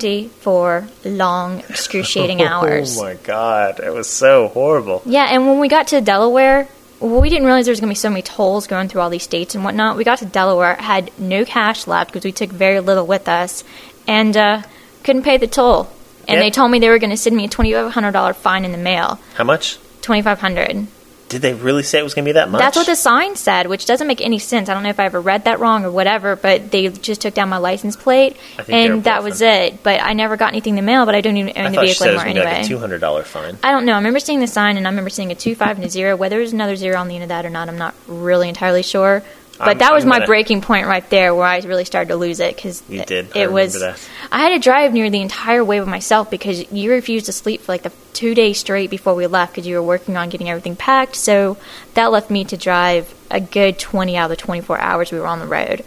24 long, excruciating hours. Oh, my God. It was so horrible. Yeah, and when we got to Delaware... Well, we didn't realize there was going to be so many tolls going through all these states and whatnot. We got to Delaware, had no cash left because we took very little with us, and couldn't pay the toll. And they told me they were going to send me a $2,500 fine in the mail. How much? $2,500. Did they really say it was going to be that much? That's what the sign said, which doesn't make any sense. I don't know if I ever read that wrong or whatever, but they just took down my license plate, and that was it. But I never got anything in the mail, but I don't even own the vehicle anymore anyway. I thought you said it was going to be like a $200 fine. I don't know. I remember seeing the sign, and I remember seeing a 25 and a 0. Whether there's another 0 on the end of that or not, I'm not really entirely sure. But that was my breaking point right there where I really started to lose it. Cause you did. I remember that. I had to drive near the entire way by myself because you refused to sleep for like the 2 days straight before we left because you were working on getting everything packed. So that left me to drive a good 20 out of the 24 hours we were on the road.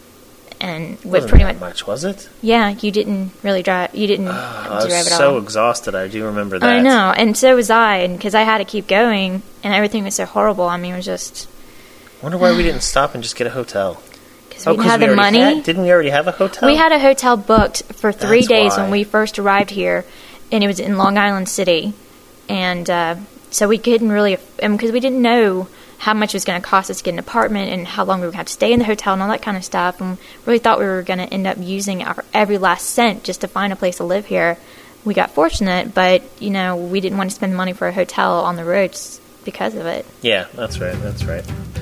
And wasn't pretty much, was it? Yeah, you didn't really drive. You didn't drive I was at all. so exhausted. I do remember that. I know, and so was I. And because I had to keep going, and everything was so horrible. I mean, it was just. I wonder why we didn't stop and just get a hotel. Because we didn't have the money. Didn't we already have a hotel? We had a hotel booked for 3 days when we first arrived here, and it was in Long Island City. And so we couldn't really, because we didn't know how much it was going to cost us to get an apartment and how long we were going to have to stay in the hotel and all that kind of stuff. And really thought we were going to end up using our every last cent just to find a place to live here. We got fortunate, but, we didn't want to spend money for a hotel on the roads because of it. Yeah, that's right. That's right.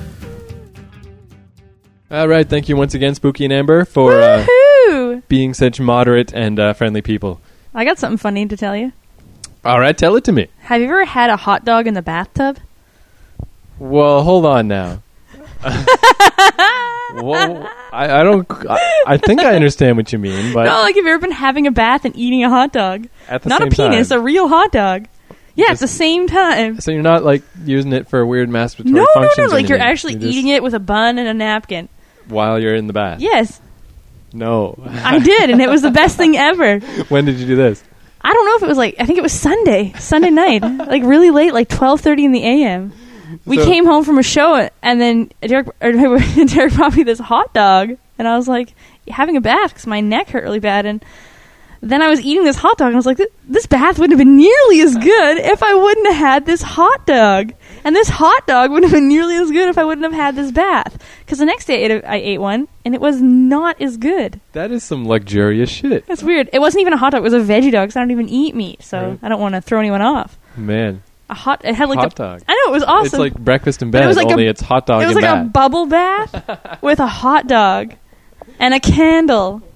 All right, thank you once again, Spooky and Amber, for being such moderate and friendly people. I got something funny to tell you. All right, tell it to me. Have you ever had a hot dog in the bathtub? Well, hold on now. Well, I don't. I think I understand what you mean, but no, like have you ever been having a bath and eating a hot dog? At the not same a penis, time. a real hot dog. Yeah, at the same time. So you're not like using it for weird masturbatory functions. No, like you're actually eating it with a bun and a napkin while you're in the bath. Yes. No, I did, and it was the best thing ever. When did you do this? I don't know if it was I think it was Sunday night, like really late, like 12:30 in the a.m. We came home from a show, and then Derek brought me this hot dog, and I was like having a bath because my neck hurt really bad, and then I was eating this hot dog, and I was like, this bath wouldn't have been nearly as good if I wouldn't have had this hot dog, and this hot dog wouldn't have been nearly as good if I wouldn't have had this bath, because the next day I ate one, and it was not as good. That is some luxurious shit. That's weird. It wasn't even a hot dog; it was a veggie dog, because I don't even eat meat, so right. I don't want to throw anyone off. Man. It had like hot dog. I know, it was awesome. It's like breakfast in bed, it was like only it's hot dog in bath. It was like a bubble bath with a hot dog and a candle.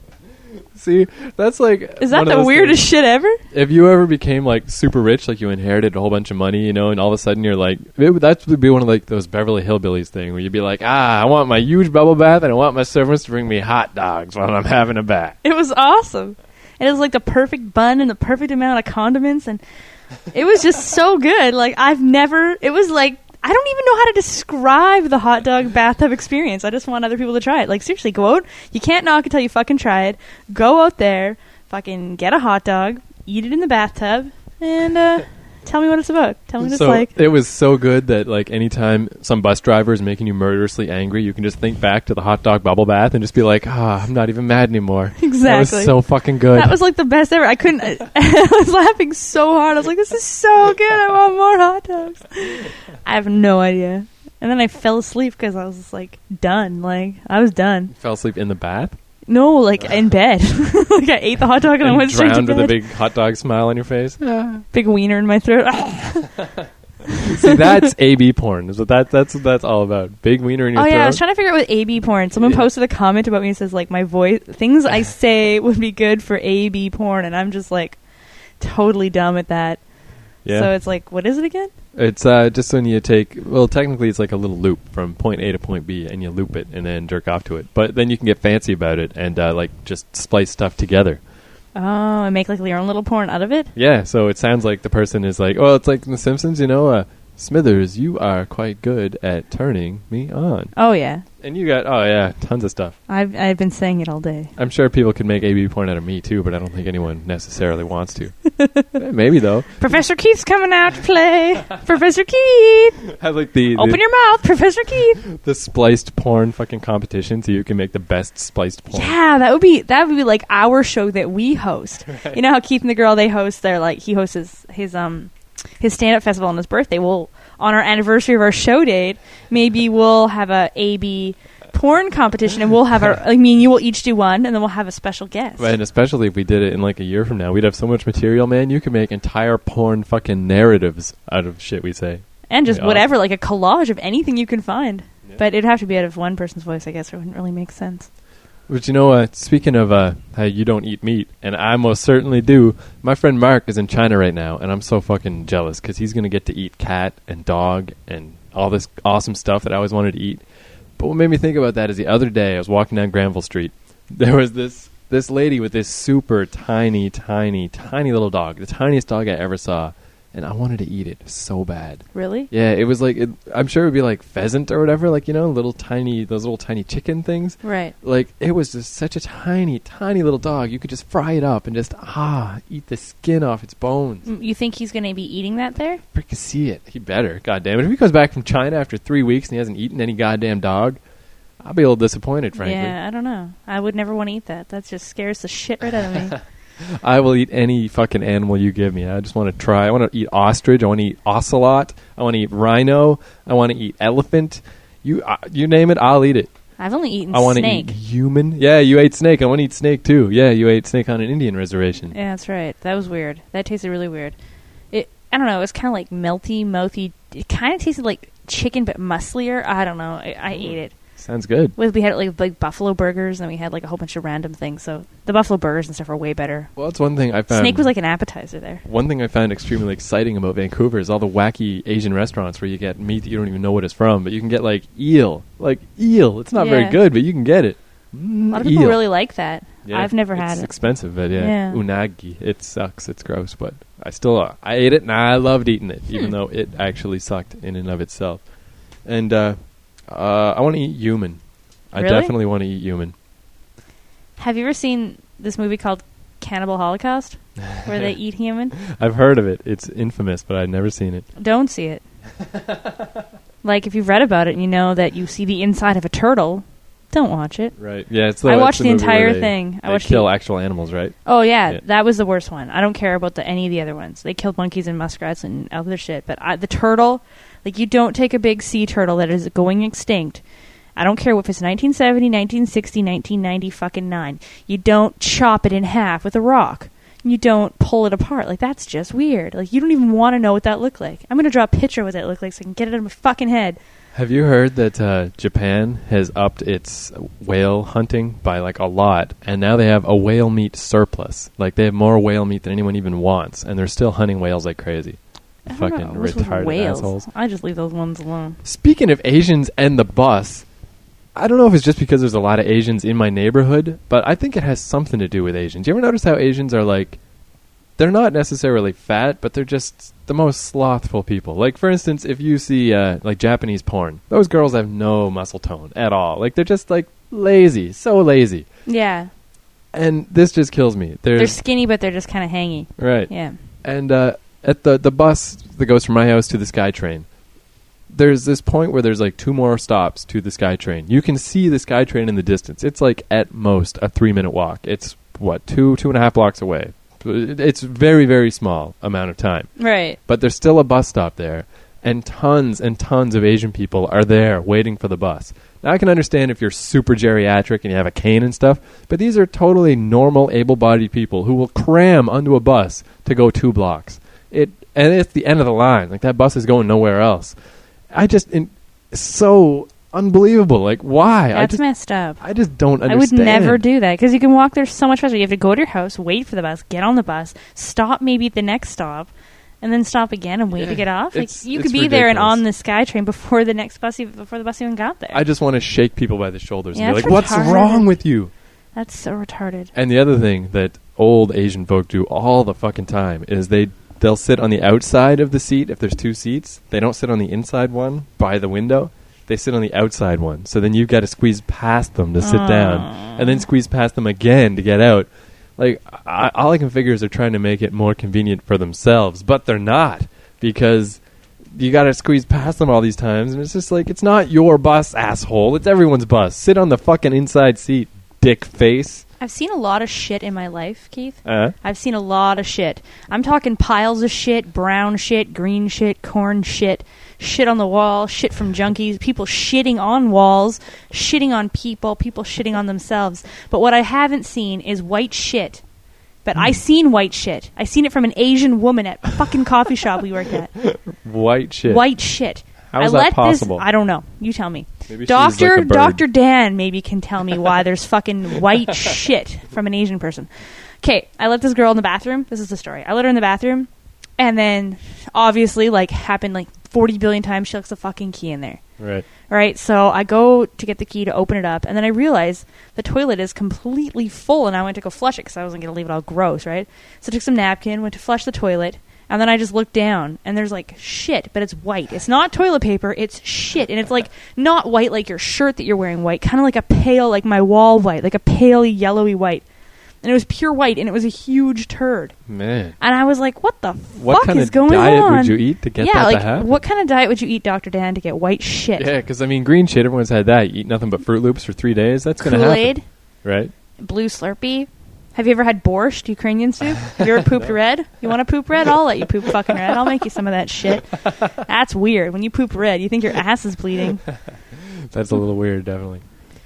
See, that's like... Is that the weirdest shit ever? If you ever became, like, super rich, like you inherited a whole bunch of money, you know, and all of a sudden you're like... That would be one of, like, those Beverly Hillbillies thing where you'd be like, I want my huge bubble bath and I want my servants to bring me hot dogs while I'm having a bath. It was awesome. It was, like, the perfect bun and the perfect amount of condiments, and it was just so good. Like, it was like... I don't even know how to describe the hot dog bathtub experience. I just want other people to try it. Like, seriously, go out. You can't knock until you fucking try it. Go out there, fucking get a hot dog, eat it in the bathtub, and tell me what it's about. Tell me what it's like. It was so good that, like, anytime some bus driver is making you murderously angry, you can just think back to the hot dog bubble bath and just be like, I'm not even mad anymore. Exactly. That was so fucking good. That was, like, the best ever. I was laughing so hard. I was like, this is so good. I want more hot dogs. I have no idea. And then I fell asleep because I was just, like, done. Like, I was done. You fell asleep in the bath? No, like, in bed. Like, I ate the hot dog and I went straight to bed. Drowned with a big hot dog smile on your face? Big wiener in my throat. See, that's AB porn. Is what that's all about. Big wiener in your throat. Oh, yeah, I was trying to figure out what AB porn. Someone posted a comment about me and says, like, my voice, things I say would be good for AB porn, and I'm just, like, totally dumb at that. Yeah. So it's like, what is it again? It's just when you take... Well, technically it's like a little loop from point A to point B, and you loop it and then jerk off to it. But then you can get fancy about it and, like, just splice stuff together. Oh, and make, like, your own little porn out of it? Yeah, so it sounds like the person is like, it's like in The Simpsons, you know, Smithers, you are quite good at turning me on. Oh, yeah. And you got, tons of stuff. I've been saying it all day. I'm sure people could make AB porn out of me, too, but I don't think anyone necessarily wants to. Maybe, though. Professor Keith's coming out to play. Professor Keith! Have, like, Open your mouth, Professor Keith! The spliced porn fucking competition, so you can make the best spliced porn. Yeah, that would be like our show that we host. Right. You know how Keith and the girl, they host he hosts his stand-up festival on his birthday. Well, on our anniversary of our show date, maybe we'll have a AB porn competition, and we'll have you will each do one, and then we'll have a special guest. Right, and especially if we did it in like a year from now, we'd have so much material, man. You could make entire porn fucking narratives out of shit we say. And just whatever, like a collage of anything you can find. Yeah. But it'd have to be out of one person's voice, I guess, or it wouldn't really make sense. But you know, speaking of how you don't eat meat, and I most certainly do, my friend Mark is in China right now, and I'm so fucking jealous because he's going to get to eat cat and dog and all this awesome stuff that I always wanted to eat. But what made me think about that is the other day I was walking down Granville Street. There was this lady with this super tiny little dog, the tiniest dog I ever saw. And I wanted to eat it so bad. Really? Yeah, it was like, I'm sure it would be like pheasant or whatever, like, you know, those little tiny chicken things. Right. Like, it was just such a tiny little dog. You could just fry it up and just, eat the skin off its bones. You think he's going to be eating that there? Fricassee it. He better. God damn it. If he comes back from China after 3 weeks and he hasn't eaten any goddamn dog, I'll be a little disappointed, frankly. Yeah, I don't know. I would never want to eat that. That just scares the shit right out of me. I will eat any fucking animal you give me. I just want to try. I want to eat ostrich. I want to eat ocelot. I want to eat rhino. I want to eat elephant. You name it, I'll eat it. I've only eaten snake. I want to eat human. Yeah, you ate snake. I want to eat snake too. Yeah, you ate snake on an Indian reservation. Yeah, that's right. That was weird. That tasted really weird. I don't know. It was kind of like melty, mouthy. It kind of tasted like chicken, but musclier. I don't know. I ate it. Sounds good. We had like buffalo burgers, and we had like a whole bunch of random things. So the buffalo burgers and stuff are way better. Well, that's one thing I found. Snake was like an appetizer there. One thing I found extremely exciting about Vancouver is all the wacky Asian restaurants where you get meat that you don't even know what it's from, but you can get like eel. Like eel. It's not very good, but you can get it. A lot of people really like that. Yeah, I've never had it. It's expensive, but yeah. Unagi. It sucks. It's gross, but I ate it, and I loved eating it, even though it actually sucked in and of itself. And I want to eat human. I definitely want to eat human. Have you ever seen this movie called Cannibal Holocaust, where they eat human? I've heard of it. It's infamous, but I've never seen it. Don't see it. Like, if you've read about it and you know that you see the inside of a turtle, don't watch it. Right. Yeah. I watched the entire thing. They kill actual animals, right? Oh, yeah. That was the worst one. I don't care about any of the other ones. They killed monkeys and muskrats and other shit. But the turtle, like, you don't take a big sea turtle that is going extinct. I don't care if it's 1970, 1960, 1990 fucking 9. You don't chop it in half with a rock. You don't pull it apart. Like, that's just weird. Like, you don't even want to know what that looked like. I'm going to draw a picture of what that looked like so I can get it in my fucking head. Have you heard that Japan has upped its whale hunting by like a lot, and now they have a whale meat surplus? Like they have more whale meat than anyone even wants, and they're still hunting whales like crazy. Fucking retarded assholes. I just leave those ones alone. Speaking of Asians and the bus, I don't know if it's just because there's a lot of Asians in my neighborhood, but I think it has something to do with Asians. You ever notice how Asians are like, they're not necessarily fat, but they're just the most slothful people. Like, for instance, if you see, like, Japanese porn, those girls have no muscle tone at all. Like, they're just, like, lazy. So lazy. Yeah. And this just kills me. They're skinny, but they're just kind of hangy. Right. Yeah. And at the bus that goes from my house to the SkyTrain, there's this point where there's, like, 2 more stops to the SkyTrain. You can see the SkyTrain in the distance. It's, like, at most a 3-minute walk. It's, what, 2.5 blocks away. It's very, very small amount of time. Right. But there's still a bus stop there, and tons of Asian people are there waiting for the bus. Now, I can understand if you're super geriatric and you have a cane and stuff, but these are totally normal, able-bodied people who will cram onto a bus to go 2 blocks. And it's the end of the line. Like, that bus is going nowhere else. It's so unbelievable. Like, why? That's messed up. I just don't understand. I would never do that because you can walk there so much faster. You have to go to your house, wait for the bus, get on the bus, stop maybe at the next stop, and then stop again and wait to get off. Like, you could be ridiculous. there and on the SkyTrain before the bus even got there. I just want to shake people by the shoulders and be like, that's what's retarded. wrong with you? That's so retarded. And the other thing that old Asian folk do all the fucking time is they'll sit on the outside of the seat if there's 2 seats. They don't sit on the inside one by the window. They sit on the outside one. So then you've got to squeeze past them to sit down, and then squeeze past them again to get out. Like, all I can figure is they're trying to make it more convenient for themselves, but they're not, because you got to squeeze past them all these times, and it's just like, it's not your bus, asshole. It's everyone's bus. Sit on the fucking inside seat, dick face. I've seen a lot of shit in my life, Keith. I've seen a lot of shit. I'm talking piles of shit, brown shit, green shit, corn shit, shit on the wall, shit from junkies, people shitting on walls, shitting on people shitting on themselves. But what I haven't seen is white shit. But I seen white shit. I seen it from an Asian woman at a fucking coffee shop we worked at. White shit. White shit. How is that possible? I don't know. You tell me. Maybe she's like a bird. Dr. Dan maybe can tell me why there's fucking white shit from an Asian person. Okay, I let this girl in the bathroom. This is the story. I let her in the bathroom, and then obviously, like, happened like 40 billion times, she looks the fucking key in there. Right? So I go to get the key to open it up, and then I realize the toilet is completely full, and I went to go flush it because I wasn't going to leave it all gross, right? So I took some napkin, went to flush the toilet, and then I just looked down, and there's, like, shit, but it's white. It's not toilet paper, it's shit. And it's, like, not white like your shirt that you're wearing white, kind of like a pale, like my wall white, like a pale, yellowy white. And it was pure white, and it was a huge turd. Man. And I was like, what the fuck is going on? What kind of diet would you eat to get that to happen? What kind of diet would you eat, Dr. Dan, to get white shit? Yeah, because, I mean, green shit, everyone's had that. You eat nothing but Fruit Loops for 3 days, that's going to happen. Kool-Aid. Right. Blue Slurpee. Have you ever had borscht, Ukrainian soup? Have you ever pooped red? You want to poop red? I'll let you poop fucking red. I'll make you some of that shit. That's weird. When you poop red, you think your ass is bleeding. That's a little weird, definitely.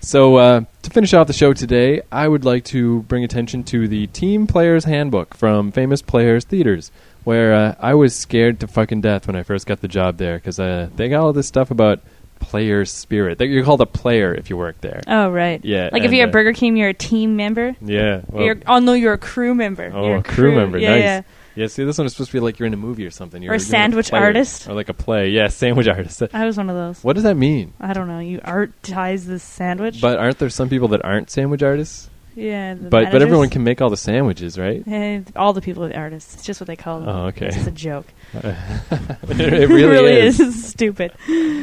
So, to finish off the show today, I would like to bring attention to the Team Players Handbook from Famous Players Theaters, where I was scared to fucking death when I first got the job there, because they got all this stuff about player spirit. You're called a player if you work there. Oh, right. Yeah. Like if you're at Burger King, you're a team member? Yeah. Well, no, you're a crew member. Oh, you're a crew member. Yeah, nice. yeah. Yeah, see, this one is supposed to be like you're in a movie or something. Or a sandwich artist. Or like a play. Yeah, sandwich artist. I was one of those. What does that mean? I don't know. You artize the sandwich? But aren't there some people that aren't sandwich artists? Yeah. But everyone can make all the sandwiches, right? All the people are artists. It's just what they call them. Oh, okay. It's a joke. It really is. It's stupid.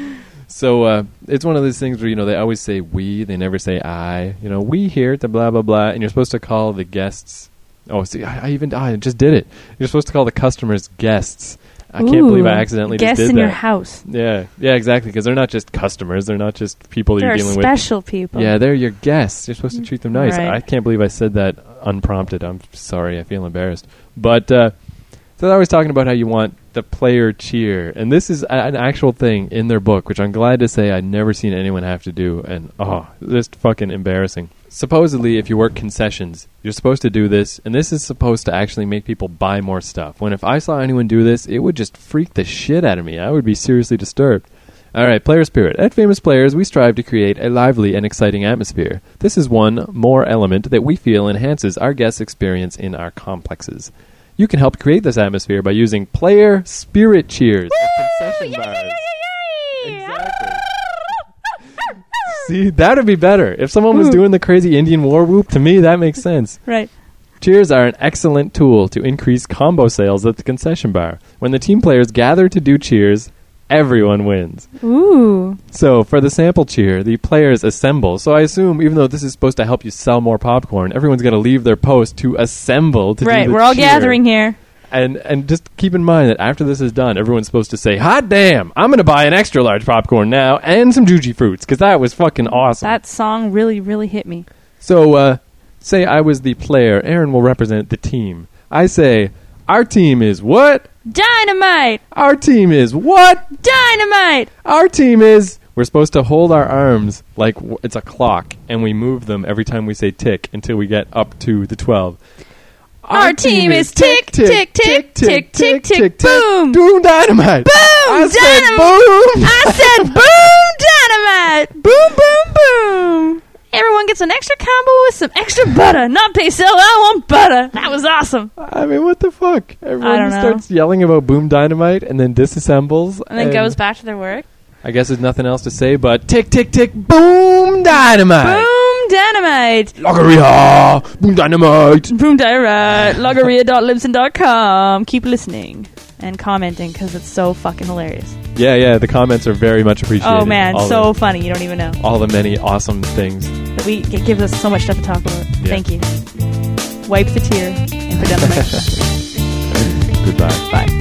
So it's one of those things where, they always say we, they never say I. We here at the blah, blah, blah. And you're supposed to call the guests. Oh, see, I just did it. You're supposed to call the customers guests. I can't believe I accidentally just did that. Guests in your house. Yeah, exactly, because they're not just customers. They're not just people you're dealing with. They're special people. Yeah, they're your guests. You're supposed to treat them nice. Right. I can't believe I said that unprompted. I'm sorry. I feel embarrassed. But so I was talking about how you want the player cheer. And this is an actual thing in their book, which I'm glad to say I'd never seen anyone have to do. And, just fucking embarrassing. Supposedly, if you work concessions, you're supposed to do this, and this is supposed to actually make people buy more stuff. When if I saw anyone do this, it would just freak the shit out of me. I would be seriously disturbed. All right, player spirit. At Famous Players, we strive to create a lively and exciting atmosphere. This is one more element that we feel enhances our guest experience in our complexes. You can help create this atmosphere by using player spirit cheers at concession bars. Exactly. See, that would be better. If someone was doing the crazy Indian war whoop, to me, that makes sense. Right. Cheers are an excellent tool to increase combo sales at the concession bar. When the team players gather to do cheers, everyone wins. Ooh. So, for the sample cheer, the players assemble. So I assume, even though this is supposed to help you sell more popcorn, everyone's going to leave their post to assemble to do the cheer. Right, we're all gathering here. And just keep in mind that after this is done, everyone's supposed to say, hot damn, I'm going to buy an extra large popcorn now and some Juji fruits, because that was fucking awesome. That song really, really hit me. So, say I was the player. Aaron will represent the team. I say, our team is what? Dynamite! Our team is what? Dynamite! Our team is... We're supposed to hold our arms like it's a clock, and we move them every time we say tick until we get up to the 12. Our team is tick, tick, tick, tick, tick, tick, boom! Boom dynamite! Boom! I said boom! Dynamite! Boom, boom, boom! Everyone gets an extra combo with some extra butter. Not peso, I want butter. That was awesome. I mean, what the fuck? Everyone don't know. starts yelling about boom dynamite and then disassembles. And then goes back to their work. I guess there's nothing else to say but tick, tick, tick, boom dynamite! Boom dynamite! Loggeria! Boom dynamite! Boom dynamite! Loggeria.libsyn.com. Keep listening and commenting because it's so fucking hilarious. Yeah, the comments are very much appreciated. Oh man, so funny, you don't even know. All the many awesome things. It gives us so much stuff to talk about. Yeah. Thank you. Wipe the tear and put down the mic. Goodbye. Bye.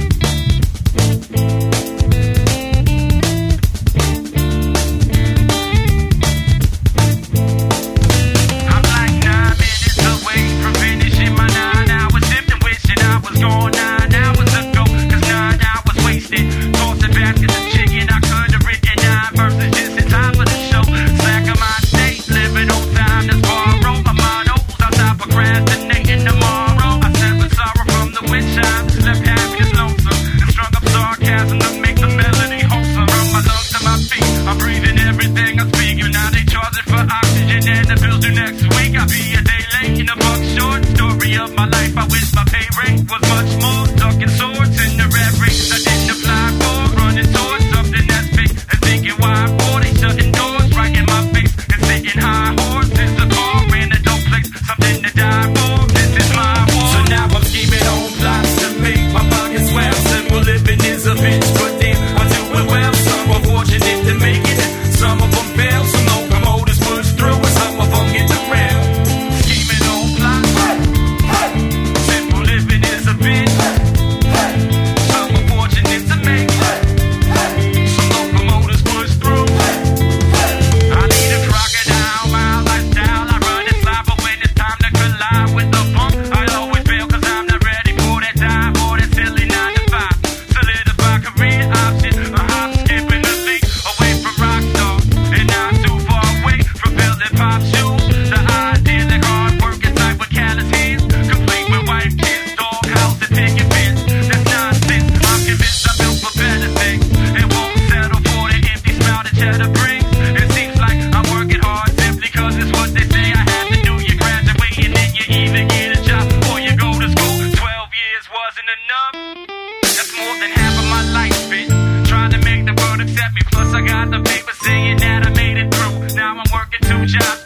Accept me, plus I got the paper saying that I made it through. Now I'm working 2 jobs.